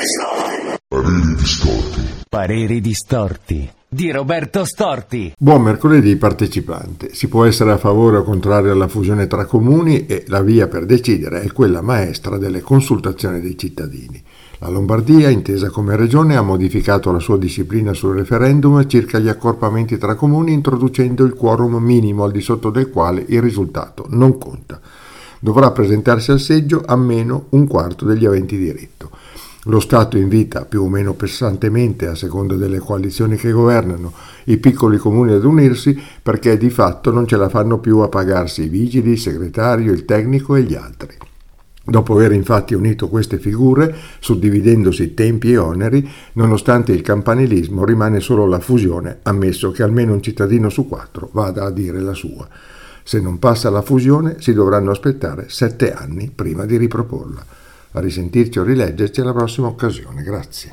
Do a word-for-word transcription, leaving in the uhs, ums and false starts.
Pareri distorti. Pareri distorti di Roberto Storti. Buon mercoledì partecipante. Si può essere a favore o contrario alla fusione tra comuni e la via per decidere è quella maestra delle consultazioni dei cittadini. La Lombardia, intesa come regione, ha modificato la sua disciplina sul referendum circa gli accorpamenti tra comuni, introducendo il quorum minimo al di sotto del quale il risultato non conta. Dovrà presentarsi al seggio almeno un quarto degli aventi diritto. Lo Stato invita, più o meno pessantemente a seconda delle coalizioni che governano, i piccoli comuni ad unirsi perché di fatto non ce la fanno più a pagarsi i vigili, il segretario, il tecnico e gli altri. Dopo aver infatti unito queste figure, suddividendosi tempi e oneri, nonostante il campanilismo rimane solo la fusione, ammesso che almeno un cittadino su quattro vada a dire la sua. Se non passa la fusione si dovranno aspettare sette anni prima di riproporla. A risentirci o rileggerci alla prossima occasione. Grazie.